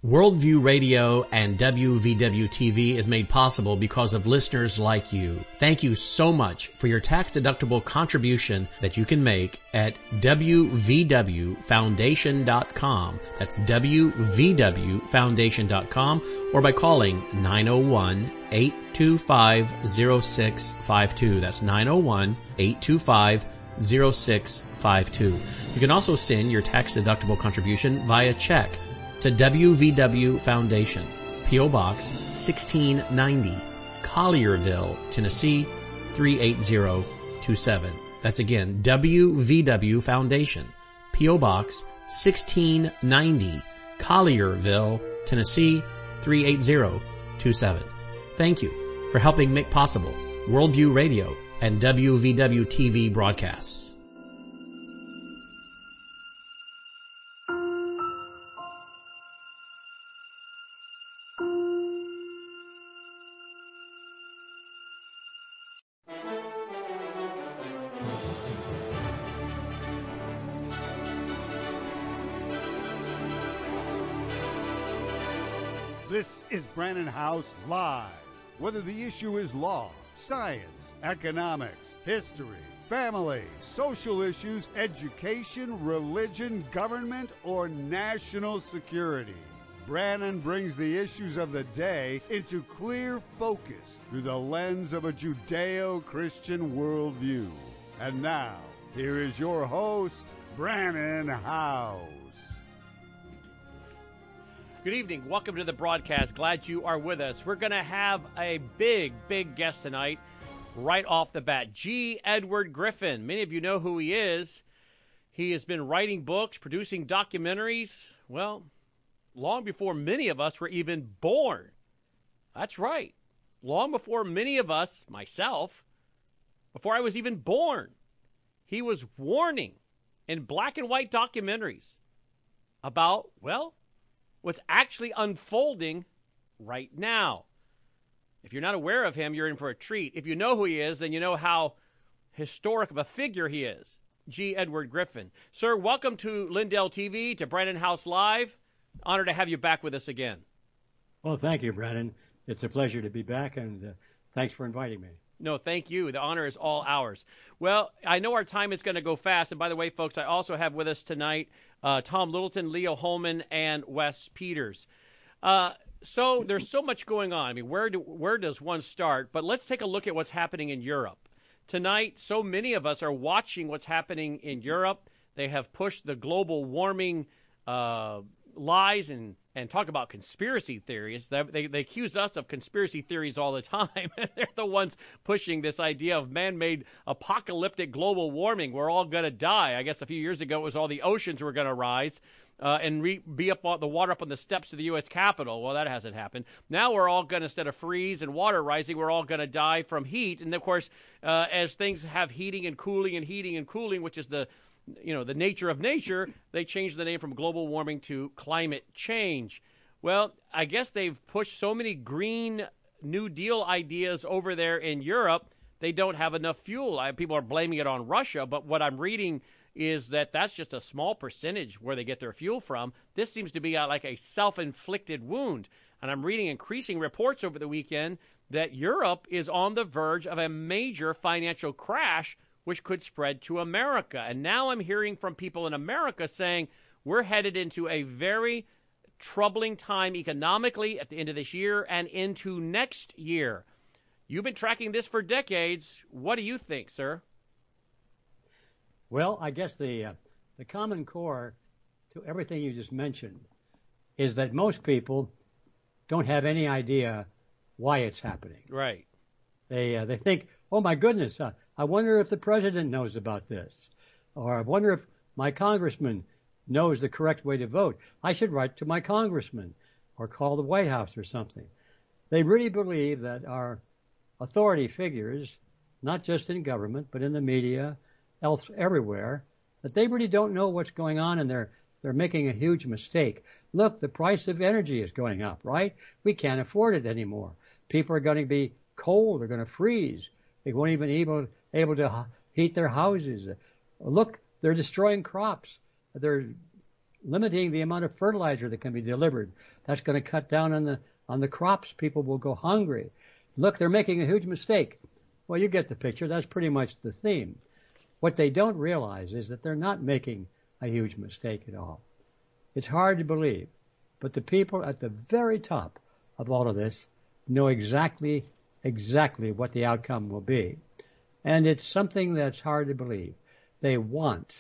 Worldview Radio and WVW-TV is made possible because of listeners like you. Thank you so much for your tax-deductible contribution that you can make at WVWFoundation.com. That's WVWFoundation.com, or by calling 901-825-0652. That's 901-825-0652. You can also send your tax-deductible contribution via check to WVW Foundation, P.O. Box 1690, Collierville, Tennessee 38027. That's again, WVW Foundation, P.O. Box 1690, Collierville, Tennessee 38027. Thank you for helping make possible Worldview Radio and WVW TV broadcasts. This is Brannon House Live. Whether the issue is law, science, economics, history, family, social issues, education, religion, government, or national security, Brannon brings the issues of the day into clear focus through the lens of a Judeo-Christian worldview. And now, here is your host, Brannon House. Good evening. Welcome to the broadcast. Glad you are with us. We're going to have a big guest tonight right off the bat. G. Edward Griffin. Many of you know who he is. He has been writing books, producing documentaries, well, long before many of us were even born. That's right. Long before many of us, myself, before I was even born, he was warning in black and white documentaries about, well, what's actually unfolding right now. If you're not aware of him, you're in for a treat. If you know who he is, then you know how historic of a figure he is. G. Edward Griffin. Sir, welcome to Lindell TV, to Brannon House Live. Honored to have you back with us again. Well, thank you, Brannon. It's a pleasure to be back, and thanks for inviting me. No, thank you. The honor is all ours. Well, I know our time is going to go fast. And by the way, folks, I also have with us tonight Tom Littleton, Leo Holman, and Wes Peters. So there's so much going on. I mean, where does one start? But let's take a look at what's happening in Europe. Tonight, so many of us are watching what's happening in Europe. They have pushed the global warming lies and talk about conspiracy theories. They accuse us of conspiracy theories all the time. They're the ones pushing this idea of man-made apocalyptic global warming. We're all going to die. I guess a few years ago it was all the oceans were going to rise and be up on the water up on the steps of the U.S. Capitol. Well, that hasn't happened. Now we're all going to, instead of freeze and water rising, we're all going to die from heat. And, of course, as things have heating and cooling, which is the nature of nature, they changed the name from global warming to climate change. Well, I guess they've pushed so many Green New Deal ideas over there in Europe, they don't have enough fuel. People are blaming it on Russia, but what I'm reading is that that's just a small percentage where they get their fuel from. This seems to be like a self-inflicted wound. And I'm reading increasing reports over the weekend that Europe is on the verge of a major financial crash which could spread to America. And now I'm hearing from people in America saying we're headed into a very troubling time economically at the end of this year and into next year. You've been tracking this for decades. What do you think, sir? Well, I guess the common core to everything you just mentioned is that most people don't have any idea why it's happening. Right. They think, oh, my goodness, I wonder if the president knows about this. Or I wonder if my congressman knows the correct way to vote. I should write to my congressman or call the White House or something. They really believe that our authority figures, not just in government, but in the media, everywhere, that they really don't know what's going on, and they're making a huge mistake. Look, the price of energy is going up, right? We can't afford it anymore. People are going to be cold. They're going to freeze. They won't even be able to heat their houses. Look, they're destroying crops. They're limiting the amount of fertilizer that can be delivered. That's going to cut down on the crops. People will go hungry. Look, they're making a huge mistake. Well, you get the picture. That's pretty much the theme. What they don't realize is that they're not making a huge mistake at all. It's hard to believe, but the people at the very top of all of this know exactly what the outcome will be. And it's something that's hard to believe. They want,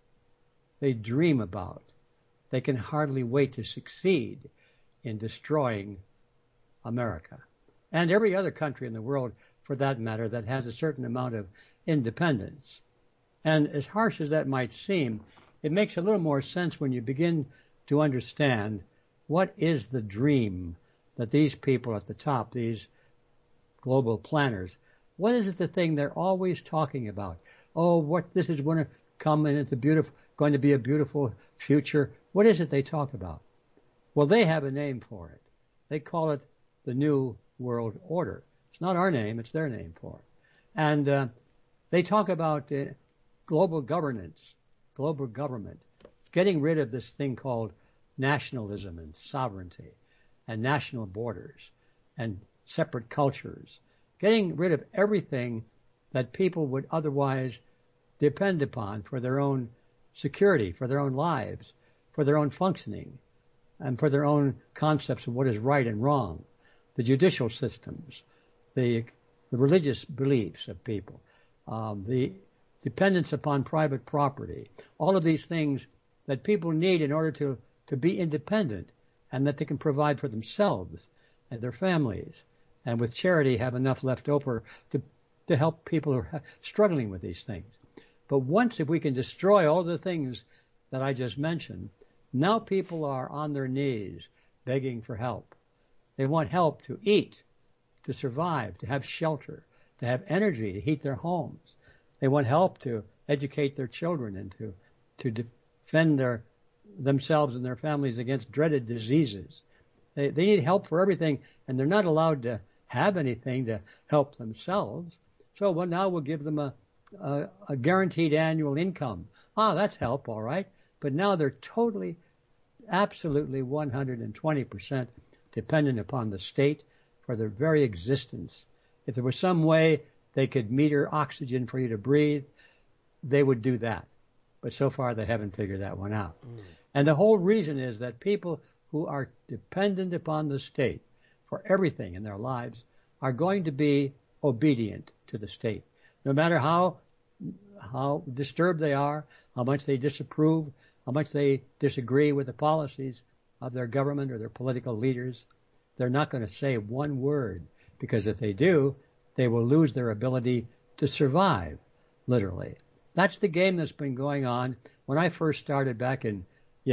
they dream about, they can hardly wait to succeed in destroying America. And every other country in the world, for that matter, that has a certain amount of independence. And as harsh as that might seem, it makes a little more sense when you begin to understand what is the dream that these people at the top, these global planners, what is it the thing they're always talking about? Oh, what this is going to come and it's going to be a beautiful future. What is it they talk about? Well, they have a name for it. They call it the New World Order. It's not our name, it's their name for it. And they talk about global governance, global government, getting rid of this thing called nationalism and sovereignty and national borders and separate cultures, getting rid of everything that people would otherwise depend upon for their own security, for their own lives, for their own functioning, and for their own concepts of what is right and wrong, the judicial systems, the religious beliefs of people, the dependence upon private property, all of these things that people need in order to be independent and that they can provide for themselves and their families, and with charity have enough left over to help people who are struggling with these things. But once, if we can destroy all the things that I just mentioned, now people are on their knees begging for help. They want help to eat, to survive, to have shelter, to have energy, to heat their homes. They want help to educate their children and to defend themselves and their families against dreaded diseases. They need help for everything, and they're not allowed to have anything to help themselves. So now we'll give them a guaranteed annual income. That's help, all right. But now they're totally, absolutely 120% dependent upon the state for their very existence. If there was some way they could meter oxygen for you to breathe, they would do that. But so far they haven't figured that one out. And the whole reason is that people who are dependent upon the state for everything in their lives are going to be obedient to the state. No matter how disturbed they are, how much they disapprove, how much they disagree with the policies of their government or their political leaders, they're not going to say one word, because if they do, they will lose their ability to survive, literally. That's the game that's been going on when I first started back in,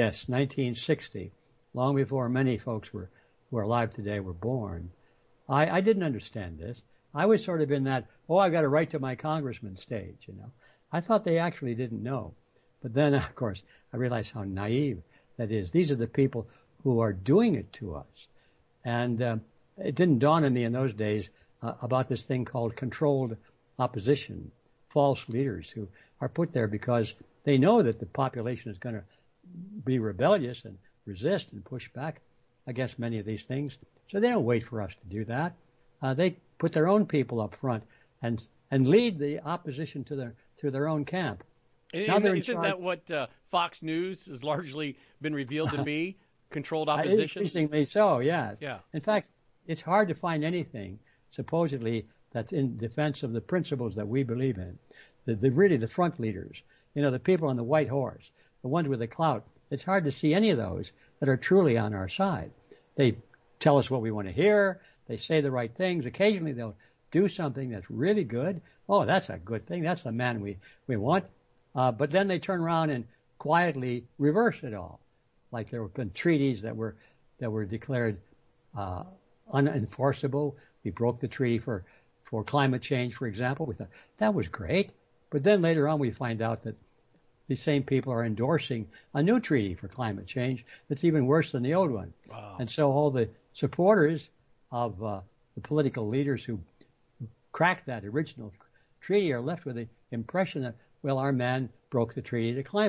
1960, long before many folks who are alive today were born. I didn't understand this. I was sort of in that, I got to write to my congressman stage, I thought they actually didn't know. But then, of course, I realized how naive that is. These are the people who are doing it to us. And it didn't dawn on me in those days about this thing called controlled opposition, false leaders who are put there because they know that the population is going to be rebellious and resist and push back against many of these things. So they don't wait for us to do that. They put their own people up front and lead the opposition to their own camp. Isn't that what Fox News has largely been revealed to be? Controlled opposition? Increasingly so, yes. Yeah. In fact, it's hard to find anything, supposedly, that's in defense of the principles that we believe in. Really the front leaders, the people on the white horse, the ones with the clout. It's hard to see any of those that are truly on our side. They tell us what we want to hear. They say the right things. Occasionally they'll do something that's really good. Oh, that's a good thing. That's the man we want. But then they turn around and quietly reverse it all. Like there have been treaties that were declared unenforceable. We broke the treaty for climate change, for example. We thought that was great. But then later on we find out that these same people are endorsing a new treaty for climate change that's even worse than the old one. Wow. And so all the supporters of the political leaders who cracked that original treaty are left with the impression that, our man broke the treaty to climate.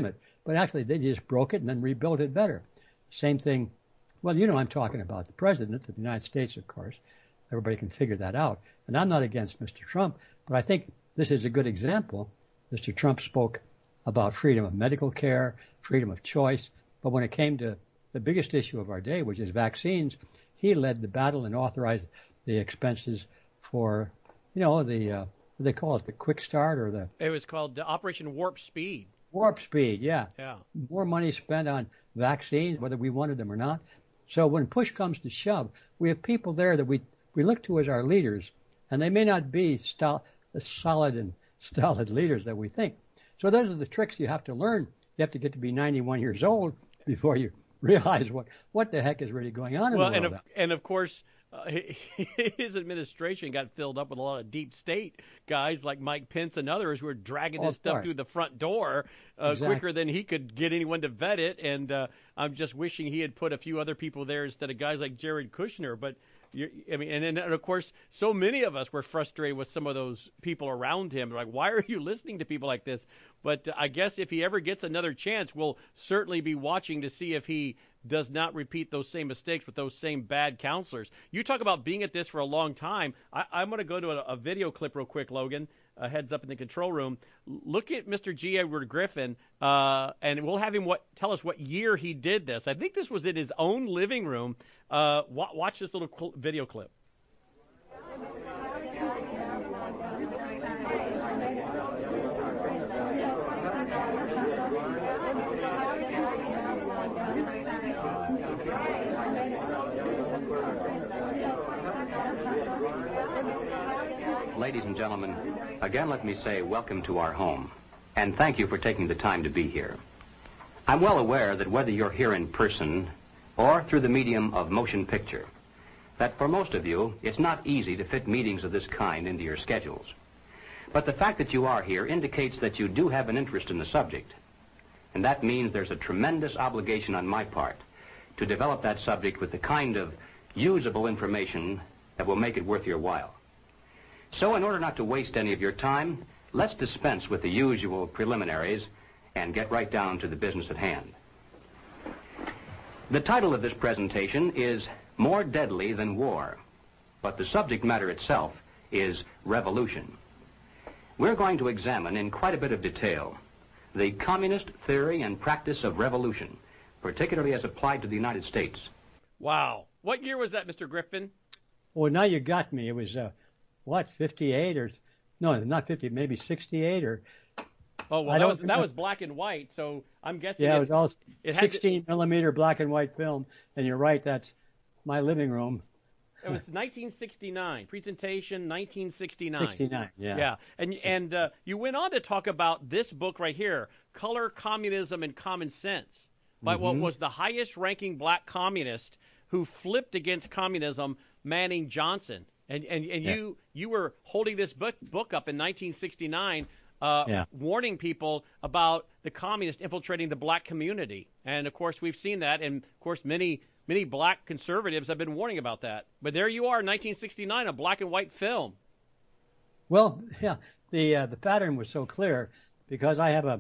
but actually they just broke it and then rebuilt it better. Same thing. Well, you know I'm talking about the President of the United States, of course. Everybody can figure that out. And I'm not against Mr. Trump, but I think this is a good example. Mr. Trump spoke about freedom of medical care, freedom of choice, but when it came to the biggest issue of our day, which is vaccines, he led the battle and authorized the expenses for, the, what do they call it, the quick start or the... It was called Operation Warp Speed. Warp Speed, yeah. Yeah. More money spent on vaccines, whether we wanted them or not. So when push comes to shove, we have people there that we look to as our leaders, and they may not be as solid and stolid leaders that we think. So those are the tricks you have to learn. You have to get to be 91 years old before you realize what the heck is really going on in the world. And of course, his administration got filled up with a lot of deep state guys like Mike Pence and others who were dragging this stuff through the front door quicker than he could get anyone to vet it. And I'm just wishing he had put a few other people there instead of guys like Jared Kushner. But and of course, so many of us were frustrated with some of those people around him. Like, why are you listening to people like this? But I guess if he ever gets another chance, we'll certainly be watching to see if he does not repeat those same mistakes with those same bad counselors. You talk about being at this for a long time. I'm going to go to a video clip real quick, Logan. Heads up in the control room. Look at Mr. G. Edward Griffin, and we'll have him tell us what year he did this. I think this was in his own living room. Watch this little video clip. Ladies and gentlemen, again let me say welcome to our home, and thank you for taking the time to be here. I'm well aware that whether you're here in person or through the medium of motion picture, that for most of you, it's not easy to fit meetings of this kind into your schedules. But the fact that you are here indicates that you do have an interest in the subject, and that means there's a tremendous obligation on my part to develop that subject with the kind of usable information that will make it worth your while. So in order not to waste any of your time, let's dispense with the usual preliminaries and get right down to the business at hand. The title of this presentation is More Deadly Than War, but the subject matter itself is revolution. We're going to examine in quite a bit of detail the communist theory and practice of revolution, particularly as applied to the United States. Wow. What year was that, Mr. Griffin? Well, now you got me. It was... 58 or no, not 50, maybe 68 or. Oh well, that was black and white, so I'm guessing. Yeah, it was all 16 millimeter black and white film, and you're right. That's my living room. It was 1969 presentation, 1969. 69, yeah. Yeah, and you went on to talk about this book right here, Color, Communism, and Common Sense, by what was the highest-ranking black communist who flipped against communism, Manning Johnson. And you were holding this book up in 1969, warning people about the communists infiltrating the black community. And, of course, we've seen that. And, of course, many black conservatives have been warning about that. But there you are, 1969, a black and white film. Well, yeah, the pattern was so clear because I have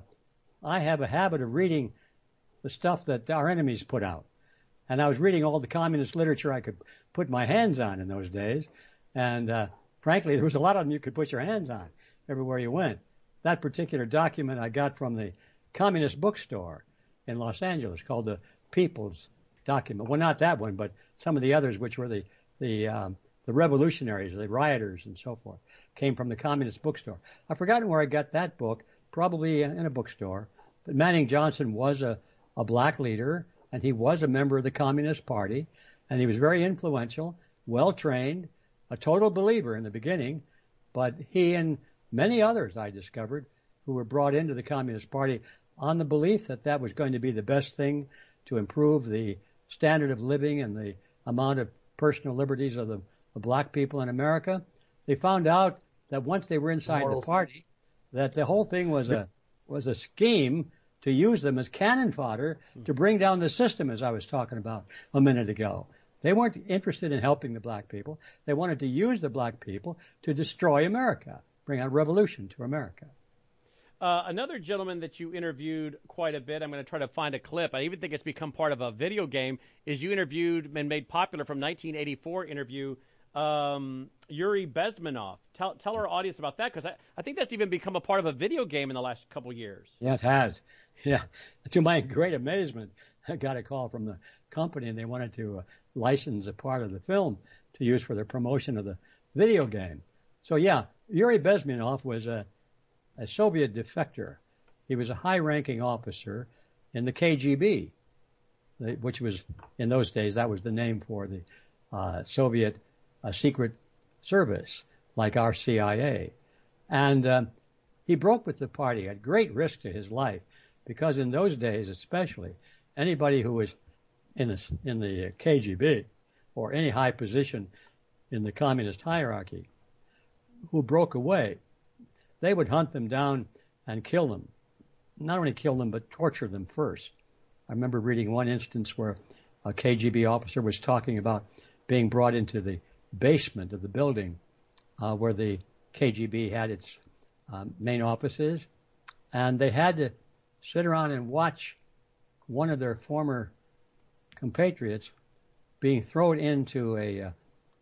a habit of reading the stuff that our enemies put out. And I was reading all the communist literature I could put my hands on in those days. And frankly, there was a lot of them you could put your hands on everywhere you went. That particular document I got from the Communist Bookstore in Los Angeles called the People's Document. Well, not that one, but some of the others, which were the revolutionaries, the rioters, and so forth, came from the Communist Bookstore. I've forgotten where I got that book, probably in a bookstore. But Manning Johnson was a black leader, and he was a member of the Communist Party, and he was very influential, well-trained, a total believer in the beginning, but he and many others I discovered who were brought into the Communist Party on the belief that that was going to be the best thing to improve the standard of living and the amount of personal liberties of the black people in America. They found out that once they were inside the party, that the whole thing was a scheme to use them as cannon fodder to bring down the system, as I was talking about a minute ago. They weren't interested in helping the black people. They wanted to use the black people to destroy America, bring a revolution to America. Another gentleman that you interviewed quite a bit, I'm going to try to find a clip. I even think it's become part of a video game, is you interviewed and made popular from 1984 interview Yuri Bezmenov. Tell our audience about that, because I think that's even become a part of a video game in the last couple of years. Yeah, it has. Yeah. To my great amazement, I got a call from the company, and they wanted to license a part of the film to use for the promotion of the video game. So, yeah, Yuri Bezmenov was a Soviet defector. He was a high-ranking officer in the KGB, which was, in those days, that was the name for the Soviet secret service, like our CIA. And he broke with the party at great risk to his life, because in those days especially, anybody who was in the KGB or any high position in the communist hierarchy who broke away, they would hunt them down and kill them. Not only kill them, but torture them first. I remember reading one instance where a KGB officer was talking about being brought into the basement of the building where the KGB had its main offices, and they had to sit around and watch one of their former compatriots being thrown into a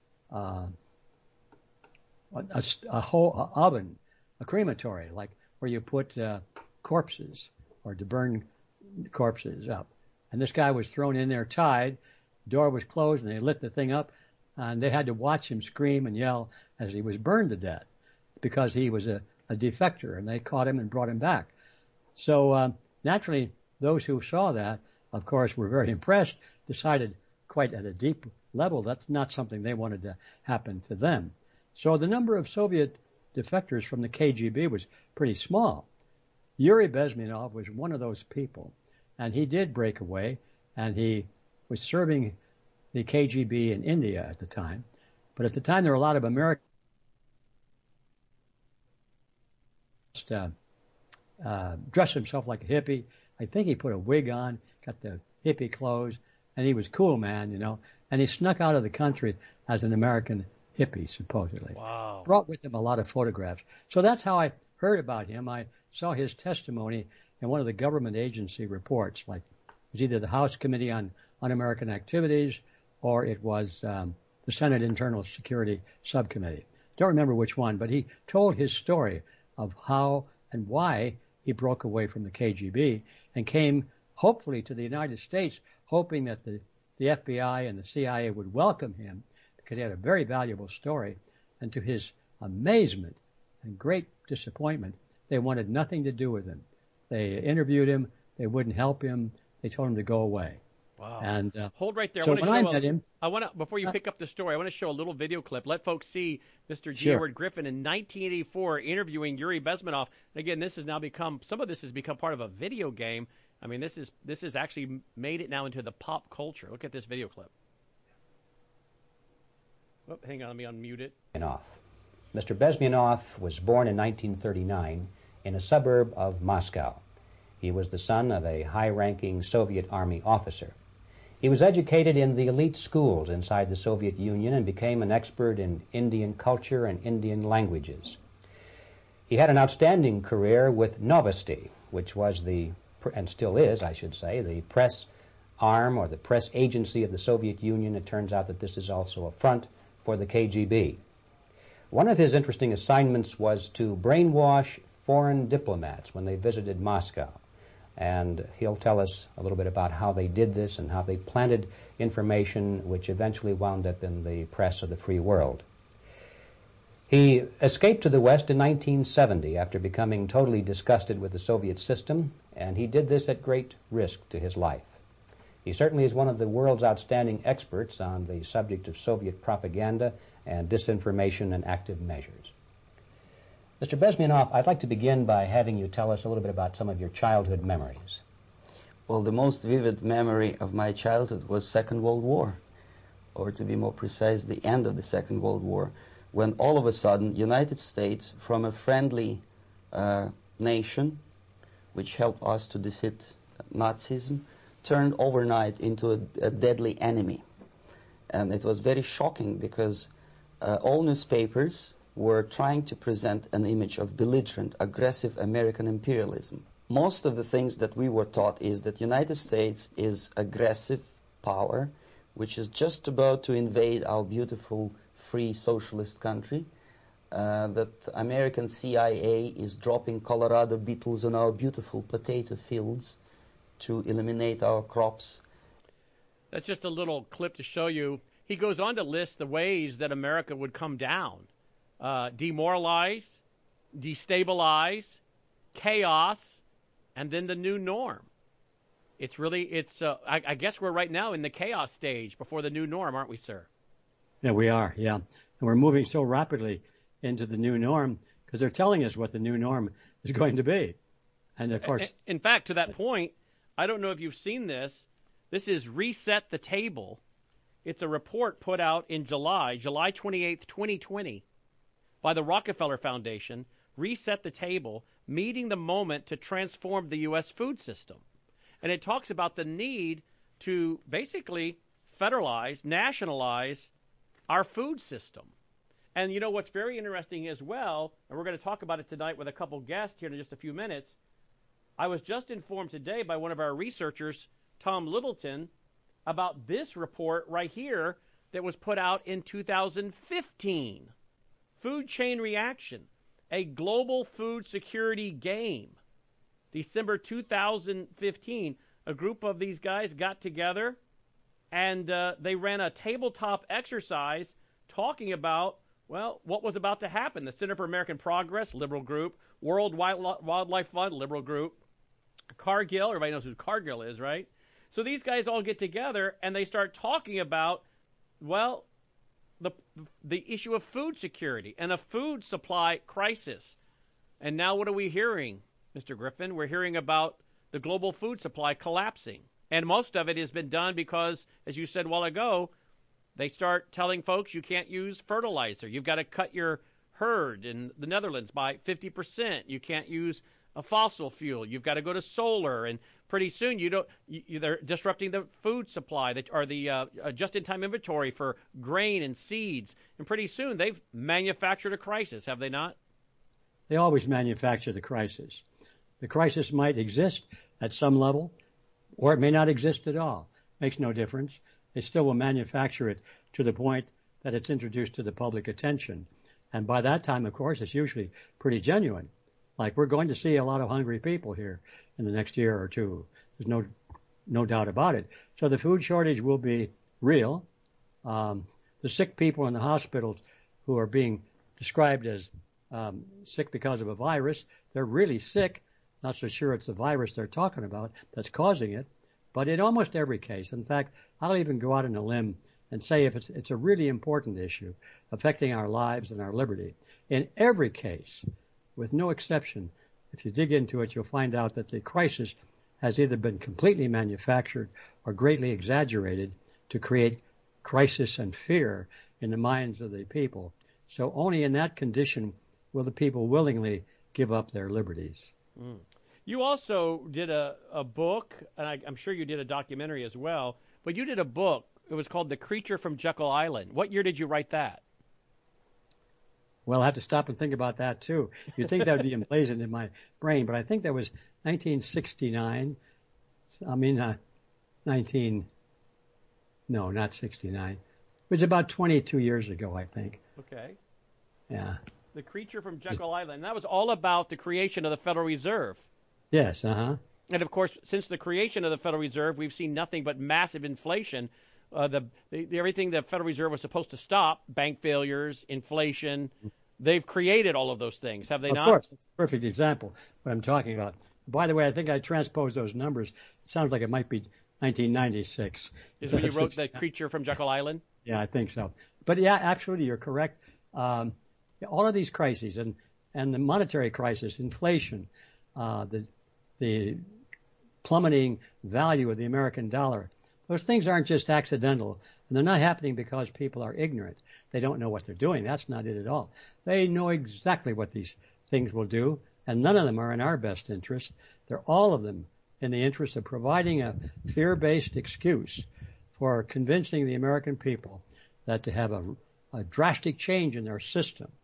oven, a crematory, like where you put corpses or to burn corpses up. And this guy was thrown in there tied, door was closed, and they lit the thing up, and they had to watch him scream and yell as he was burned to death because he was a defector, and they caught him and brought him back. So naturally, those who saw that, of course, were very impressed, decided quite at a deep level that's not something they wanted to happen to them. So the number of Soviet defectors from the KGB was pretty small. Yuri Bezmenov was one of those people, and he did break away, and he was serving the KGB in India at the time. But at the time, there were a lot of Americans dressed himself like a hippie. I think he put a wig on, got the hippie clothes, and he was cool, man, you know. And he snuck out of the country as an American hippie, supposedly. Wow. Brought with him a lot of photographs. So that's how I heard about him. I saw his testimony in one of the government agency reports, like it was either the House Committee on Un-American Activities or it was the Senate Internal Security Subcommittee. Don't remember which one, but he told his story of how and why he broke away from the KGB and came, hopefully, to the United States, hoping that the FBI and the CIA would welcome him because he had a very valuable story. And to his amazement and great disappointment, they wanted nothing to do with him. They interviewed him. They wouldn't help him. They told him to go away. Wow. And hold right there. So when I met him, before you pick up the story, I want to show a little video clip. Let folks see Mr. G. Sure. Edward Griffin in 1984 interviewing Yuri Bezmenov. Again, this has now become, some of this has become part of a video game. I mean, this has actually made it now into the pop culture. Look at this video clip. Oh, hang on, let me unmute it. Mr. Bezmenov was born in 1939 in a suburb of Moscow. He was the son of a high-ranking Soviet Army officer. He was educated in the elite schools inside the Soviet Union and became an expert in Indian culture and Indian languages. He had an outstanding career with Novosti, which was and still is, I should say, the press arm or the press agency of the Soviet Union. It turns out that this is also a front for the KGB. One of his interesting assignments was to brainwash foreign diplomats when they visited Moscow. And he'll tell us a little bit about how they did this and how they planted information which eventually wound up in the press of the free world. He escaped to the West in 1970 after becoming totally disgusted with the Soviet system, and he did this at great risk to his life. He certainly is one of the world's outstanding experts on the subject of Soviet propaganda and disinformation and active measures. Mr. Bezmenov, I'd like to begin by having you tell us a little bit about some of your childhood memories. Well, the most vivid memory of my childhood was Second World War, or to be more precise, the end of the Second World War, when all of a sudden United States, from a friendly nation, which helped us to defeat Nazism, turned overnight into a deadly enemy. And it was very shocking because all newspapers were trying to present an image of belligerent, aggressive American imperialism. Most of the things that we were taught is that United States is aggressive power, which is just about to invade our beautiful, free, socialist country, that American CIA is dropping Colorado beetles on our beautiful potato fields to eliminate our crops. That's just a little clip to show you. He goes on to list the ways that America would come down. Demoralize, destabilize, chaos, and then the new norm. I guess we're right now in the chaos stage before the new norm, aren't we, sir? Yeah, we are, yeah. And we're moving so rapidly into the new norm because they're telling us what the new norm is going to be. And of course... In fact, to that point, I don't know if you've seen this. This is Reset the Table. It's a report put out in July 28th, 2020, by the Rockefeller Foundation, Reset the Table, meeting the moment to transform the U.S. food system. And it talks about the need to basically federalize, nationalize our food system. And you know what's very interesting as well, and we're going to talk about it tonight with a couple guests here in just a few minutes, I was just informed today by one of our researchers, Tom Littleton, about this report right here that was put out in 2015. Food Chain Reaction, a global food security game. December 2015, a group of these guys got together and they ran a tabletop exercise talking about, well, what was about to happen. The Center for American Progress, liberal group, World Wildlife Fund, liberal group, Cargill, everybody knows who Cargill is, right? So these guys all get together and they start talking about, well, the issue of food security and a food supply crisis. And now what are we hearing, Mr. Griffin? We're hearing about the global food supply collapsing. And most of it has been done because, as you said a while ago, they start telling folks you can't use fertilizer. You've got to cut your herd in the Netherlands by 50%. You can't use a fossil fuel. You've got to go to solar, and pretty soon they're disrupting the food supply or the just-in-time inventory for grain and seeds. And pretty soon they've manufactured a crisis, have they not? They always manufacture the crisis. The crisis might exist at some level, or it may not exist at all. Makes no difference. They still will manufacture it to the point that it's introduced to the public attention. And by that time, of course, it's usually pretty genuine. Like, we're going to see a lot of hungry people here in the next year or two. There's no doubt about it. So the food shortage will be real. The sick people in the hospitals who are being described as sick because of a virus, they're really sick. Not so sure it's the virus they're talking about that's causing it. But in almost every case, in fact, I'll even go out on a limb and say if it's a really important issue affecting our lives and our liberty, in every case, with no exception, if you dig into it, you'll find out that the crisis has either been completely manufactured or greatly exaggerated to create crisis and fear in the minds of the people. So only in that condition will the people willingly give up their liberties. Mm. You also did a book, and I'm sure you did a documentary as well, but you did a book. It was called The Creature from Jekyll Island. What year did you write that? Well, I have to stop and think about that, too. You'd think that would be emblazoned in my brain, but I think that was 1969. No, not 69. It was about 22 years ago, I think. Okay. Yeah. The Creature from Jekyll Island. And that was all about the creation of the Federal Reserve. Yes, uh-huh. And, of course, since the creation of the Federal Reserve, we've seen nothing but massive inflation. Everything the Federal Reserve was supposed to stop, bank failures, inflation, they've created all of those things, have they not? Of course. It's a perfect example what I'm talking about. By the way, I think I transposed those numbers. It sounds like it might be 1996. Is when you wrote The Creature from Jekyll Island? Yeah, I think so. But, yeah, absolutely, you're correct. All of these crises and the monetary crisis, inflation, the plummeting value of the American dollar, those things aren't just accidental, and they're not happening because people are ignorant. They don't know what they're doing. That's not it at all. They know exactly what these things will do, and none of them are in our best interest. They're all of them in the interest of providing a fear-based excuse for convincing the American people that to have a drastic change in their system,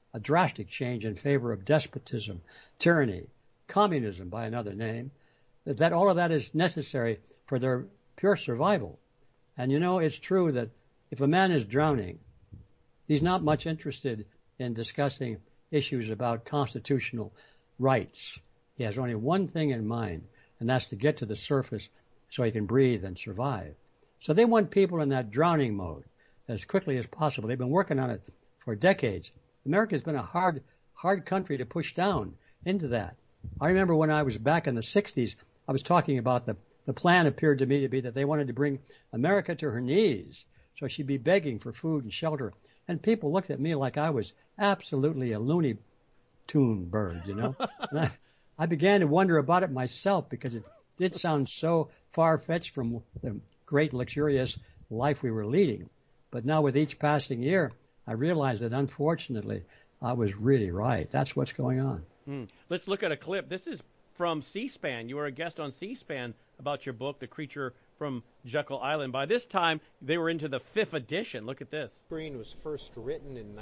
a drastic change in favor of despotism, tyranny, communism by another name, that all of that is necessary for their pure survival. And you know, it's true that if a man is drowning, he's not much interested in discussing issues about constitutional rights. He has only one thing in mind, and that's to get to the surface so he can breathe and survive. So they want people in that drowning mode as quickly as possible. They've been working on it for decades. America's been a hard country to push down into that. I remember when I was back in the 60s, I was talking about the plan appeared to me to be that they wanted to bring America to her knees so she'd be begging for food and shelter. And people looked at me like I was absolutely a Looney Tune bird, you know. And I began to wonder about it myself because it did sound so far-fetched from the great luxurious life we were leading. But now with each passing year, I realized that unfortunately I was really right. That's what's going on. Let's look at a clip. This is from C-SPAN. You were a guest on C-SPAN about your book, The Creature from Jekyll Island. By this time, they were into the 5th edition. Look at this. Screen was first written in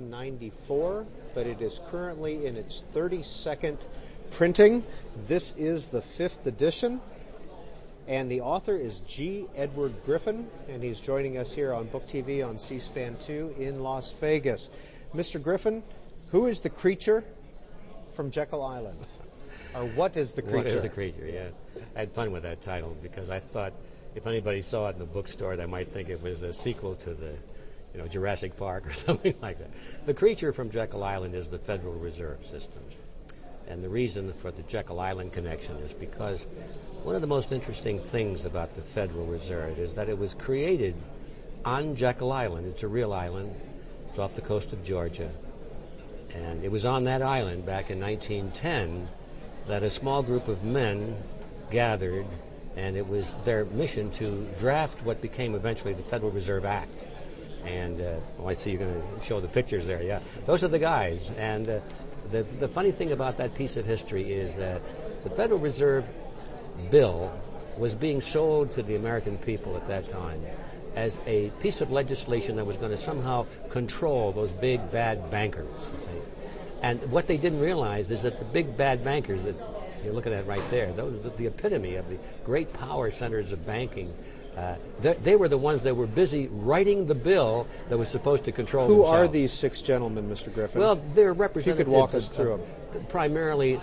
1994, but it is currently in its 32nd printing. This is the 5th edition, and the author is G. Edward Griffin, and he's joining us here on Book TV on C-SPAN 2 in Las Vegas. Mr. Griffin, who is the creature from Jekyll Island? Or what is the creature? What is the creature, yeah. I had fun with that title because I thought if anybody saw it in the bookstore, they might think it was a sequel to the Jurassic Park or something like that. The creature from Jekyll Island is the Federal Reserve System. And the reason for the Jekyll Island connection is because one of the most interesting things about the Federal Reserve is that it was created on Jekyll Island. It's a real island. It's off the coast of Georgia. And it was on that island back in 1910 that a small group of men gathered, and it was their mission to draft what became eventually the Federal Reserve Act. And I see you're going to show the pictures there. Yeah, those are the guys. And the funny thing about that piece of history is that the Federal Reserve Bill was being sold to the American people at that time as a piece of legislation that was going to somehow control those big bad bankers. You see. And what they didn't realize is that the big bad bankers that you're looking at right there, those are the epitome of the great power centers of banking. They were the ones that were busy writing the bill that was supposed to control themselves. Who are these 6 gentlemen, Mr. Griffin? Well, they're representatives. If you could walk us through them. Primarily,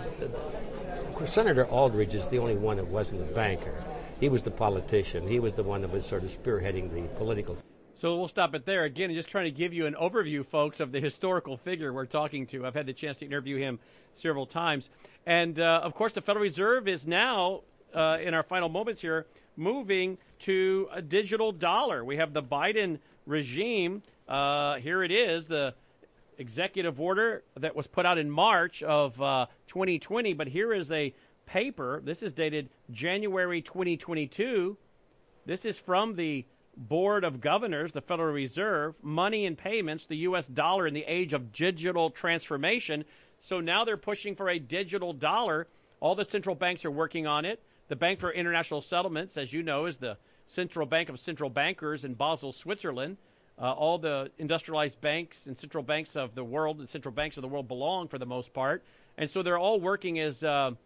Senator Aldrich is the only one that wasn't a banker. He was the politician. He was the one that was sort of spearheading the political. So we'll stop it there. Again, just trying to give you an overview, folks, of the historical figure we're talking to. I've had the chance to interview him several times. And, of course, the Federal Reserve is now, in our final moments here, moving to a digital dollar. We have the Biden regime. Here it is, the executive order that was put out in March of 2020. But here is a paper. This is dated January 2022. This is from the Board of Governors, the Federal Reserve, money and payments, the U.S. dollar in the age of digital transformation. So now they're pushing for a digital dollar. All the central banks are working on it. The Bank for International Settlements, as you know, is the central bank of central bankers in Basel, Switzerland. All the industrialized banks and central banks of the world, the central banks of the world belong for the most part. And so they're all working as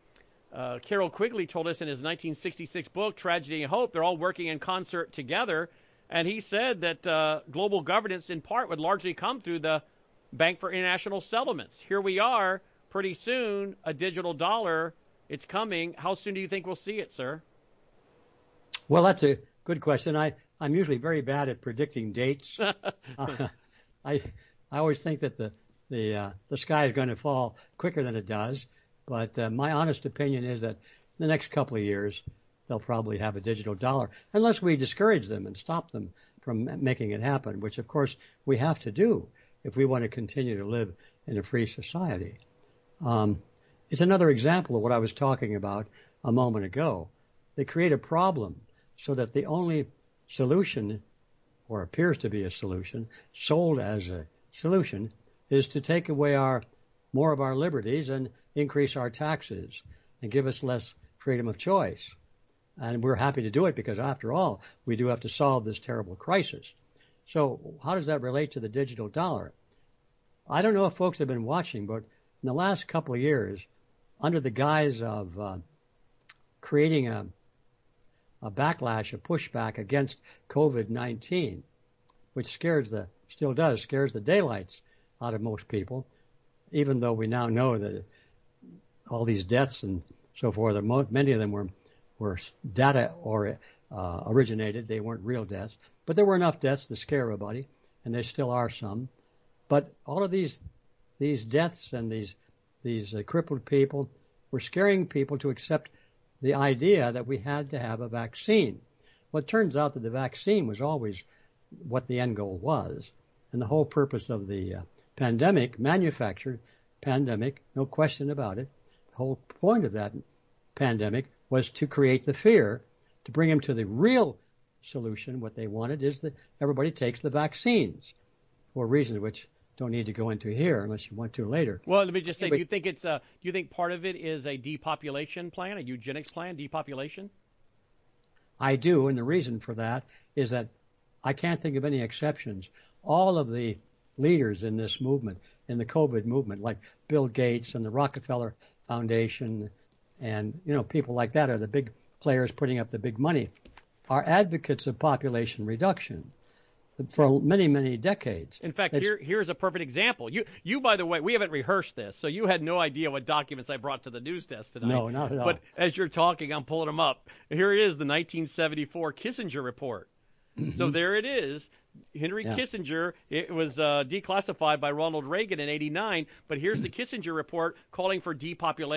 Carroll Quigley told us in his 1966 book, Tragedy and Hope. They're all working in concert together. And he said that global governance, in part, would largely come through the Bank for International Settlements. Here we are, pretty soon, a digital dollar. It's coming. How soon do you think we'll see it, sir? Well, that's a good question. I'm usually very bad at predicting dates. I always think that the sky is going to fall quicker than it does. But my honest opinion is that in the next couple of years, they'll probably have a digital dollar, unless we discourage them and stop them from making it happen, which, of course, we have to do if we want to continue to live in a free society. It's another example of what I was talking about a moment ago. They create a problem so that the only solution, or appears to be a solution, sold as a solution, is to take away more of our liberties and increase our taxes and give us less freedom of choice. And we're happy to do it because, after all, we do have to solve this terrible crisis. So how does that relate to the digital dollar? I don't know if folks have been watching, but in the last couple of years, under the guise of creating a backlash, a pushback against COVID-19, which scares the daylights out of most people, even though we now know that all these deaths and so forth, many of them were data or originated. They weren't real deaths, but there were enough deaths to scare everybody, and there still are some. But all of these deaths and these crippled people were scaring people to accept the idea that we had to have a vaccine. Well, it turns out that the vaccine was always what the end goal was, and the whole purpose of the manufactured pandemic, no question about it. The whole point of that pandemic was to create the fear, to bring them to the real solution. What they wanted is that everybody takes the vaccines, for reasons which don't need to go into here unless you want to later. Well, let me just say, do you think part of it is a depopulation plan, a eugenics plan, depopulation? I do, and the reason for that is that I can't think of any exceptions. All of the leaders in this movement, in the COVID movement, like Bill Gates and the Rockefeller Foundation, and people like that are the big players putting up the big money, are advocates of population reduction for many, many decades. In fact, here's a perfect example. You, by the way, we haven't rehearsed this, so you had no idea what documents I brought to the news desk tonight. No, not at all. But as you're talking, I'm pulling them up. Here it is, the 1974 Kissinger report. Mm-hmm. So there it is. Henry Kissinger, it was declassified by Ronald Reagan in '89, but here's the Kissinger report calling for depopulation.